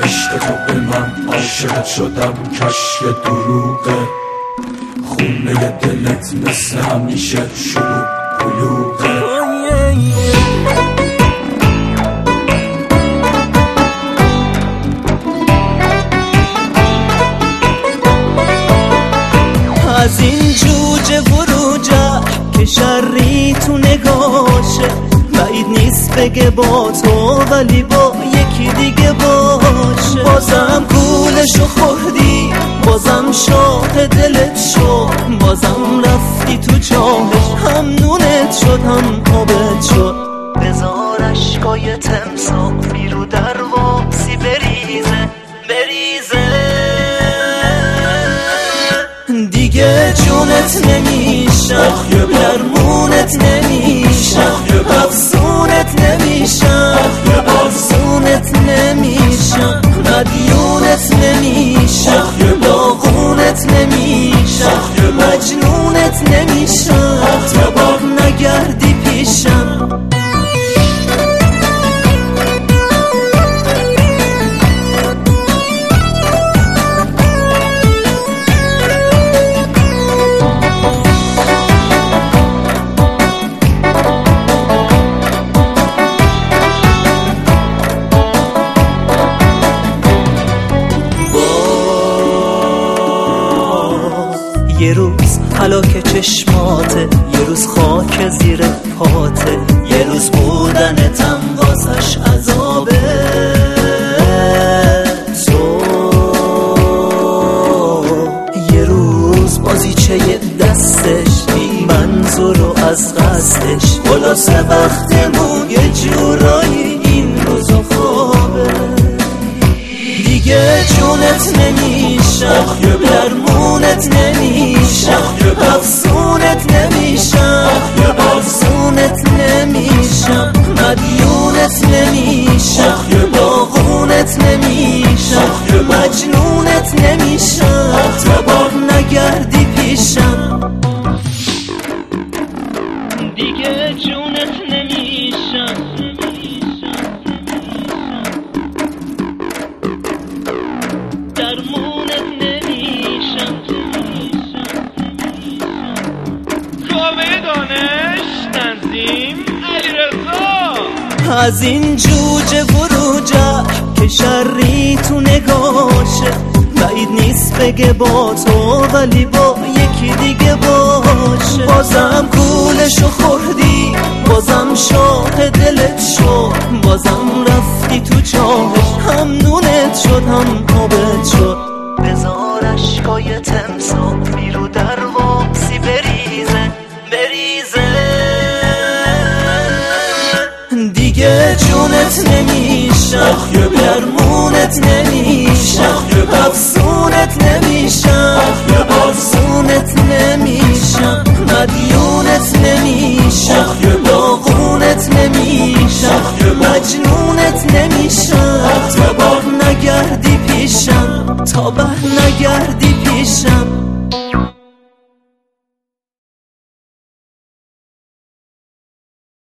عشق تو به من عاشقت شدم کشک دروغه، خونه دلت مثل همیشه شلوغ پلوغه. از این جوجه وروجه که شری تو نگاشه، بعید نیست بگه با تو ولی با یکی دیگه باشه. بازم گولشو خوردی، بازم شاه دلت شد، بازم رفتی تو چاهش، هم نونت شد هم آبت شد. بذار اشکای تمسافی رو در واپسی بریزه بریزه، دیگه جونت نمیشم، درمونت نمیشم، افسونت نمیشم، افسونت نمیشم، مدیونت نمیشم، داغونت نمیشم، مجنونت نمیشم، تا بار نگردی پیشم. یه روز هلاک چشماته، یه روز خاک زیر پاته، یه روز بودنتم واسش عذابه. تو یه روز بازیچه دستش بی منظور و از قصدش، خلاصه وقتمون یه جورایی این روزو خوابه. دیگه جونت نمیشم، درمونت نمیشم، افسونت نمیشم، افسونت نمیشم، مدیونت نمیشم، داغونت نمیشم، مجنونت نمیشم، تا بار نگردی پیشم. دیگه جونت نمیشم، درمونت نمیشم. کاوه دانش تنظیم علیرضا. از این جوجه وروجه که شری تو نگاشه، بعید نیست بگه با تو ولی با یکی دیگه باشه. بازم گولشو خوردی، بازم شاه دلت شد، بازم رفتی تو چاهش، هم نونت شد هم آبت شد. بذار اشکای تمسافی رو در واپسی بریزه بریزه، دیگه جونت نمیشم، درمونت نمیشم، افسونت نمیشم، افسونت نمیشم، مدیونت نمیشم، داغونت نمیشم، مجنونت نمیشم، تا بار نگردی پیشم، تا بر نگردی پیشم.